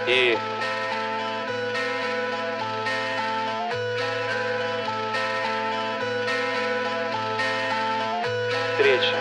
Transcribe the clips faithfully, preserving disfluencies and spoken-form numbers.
И встреча.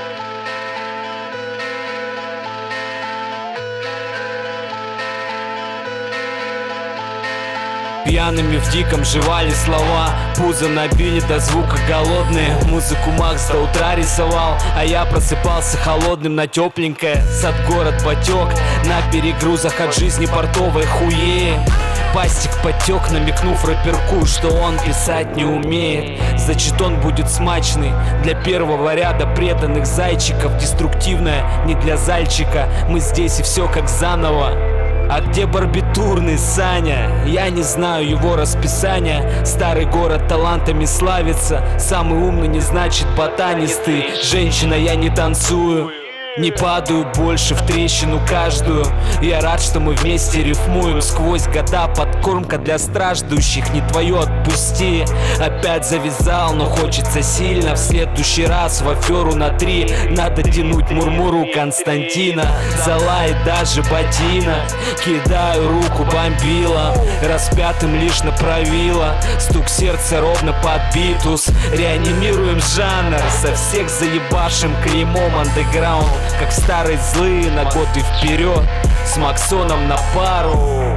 Пьяными в диком жевали слова, пузо набили до звука голодные. Музыку Макс до утра рисовал, а я просыпался холодным на тепленькое. Сад город потек, на перегрузах от жизни портовой хуе. Пастик потек, намекнув рэперку, что он писать не умеет. Значит, он будет смачный для первого ряда преданных зайчиков. Деструктивная не для зальчика, мы здесь и все как заново. А где барбитурный Саня? Я не знаю его расписания. Старый город талантами славится. Самый умный не значит ботанистый. Женщина, я не танцую, не падаю больше в трещину каждую. Я рад, что мы вместе рифмуем сквозь года. Подкормка для страждущих, не твое отпусти. Опять завязал, но хочется сильно. В следующий раз в аферу на три. Надо тянуть мурмуру Константина. Залает даже ботина. Кидаю руку бомбила, распятым лишь направила. Стук сердца ровно под битус. Реанимируем жанр, со всех заебавшим клеймом андеграунд. Как старые злые на год и вперед, с Максоном на пару.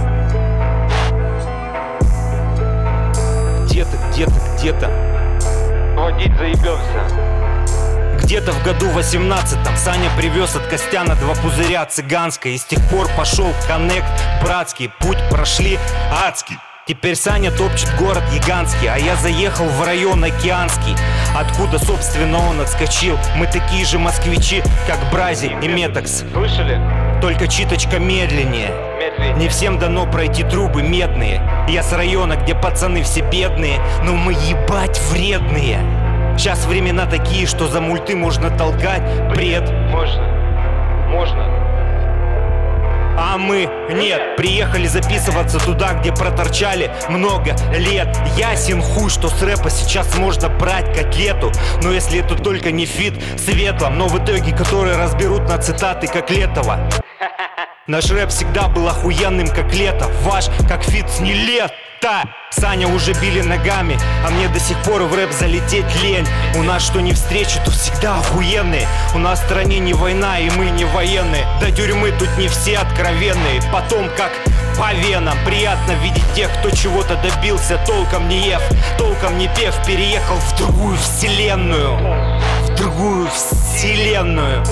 Где-то, где-то, где-то Водить заебемся. Где-то в году восемнадцатом Саня привез от Костяна два пузыря цыганской. И с тех пор пошел коннект братский. Путь прошли адский. Теперь Саня топчет город гигантский, а я заехал в район океанский, откуда, собственно, он отскочил. Мы такие же москвичи, как Брази и Метакс. Слышали? Только чуточка медленнее. Медленнее. Не всем дано пройти трубы медные. Я с района, где пацаны все бедные, но мы ебать вредные. Сейчас времена такие, что за мульты можно толкать бред. Можно. Можно. А мы нет, приехали записываться туда, где проторчали много лет. Ясен хуй, что с рэпа сейчас можно брать котлету. Но если это только не фит светлом, но в итоге который разберут на цитаты, как Летова. Наш рэп всегда был охуенным, как лето. Ваш, как фит с не лето. Саня уже били ногами, а мне до сих пор в рэп залететь лень. У нас что не встречи, то всегда охуенные. У нас в стране не война, и мы не военные. До тюрьмы тут не все откровенные. Потом как по венам приятно видеть тех, кто чего-то добился, толком не ев, толком не пев. Переехал в другую вселенную, в другую вселенную.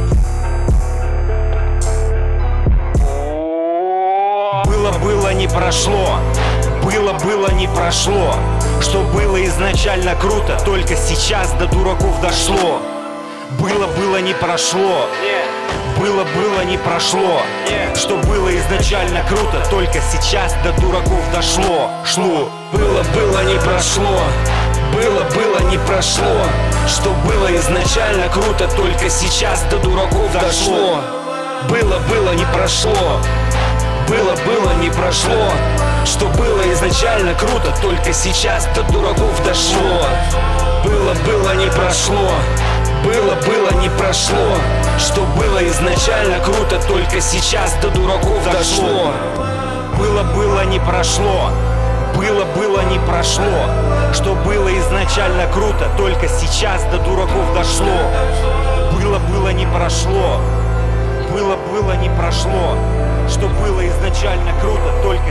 Было-было не прошло, было-было не прошло. Что было изначально круто, только сейчас до дураков дошло. Было-было не прошло, было-было не прошло. Что было изначально круто, только сейчас до дураков дошло. Шло. Было-было не прошло, было-было не прошло. Что было изначально круто, только сейчас до дураков дошло. Было-было не прошло, было-было не прошло. Что было изначально круто, только сейчас до дураков дошло. Было-было не прошло, было-было не прошло. Что было изначально круто, только сейчас до дураков дошло. Было-было не прошло, было-было не прошло. Что было изначально круто, только сейчас до дураков дошло. Было-было не прошло, было-было не прошло. Что было изначально круто, только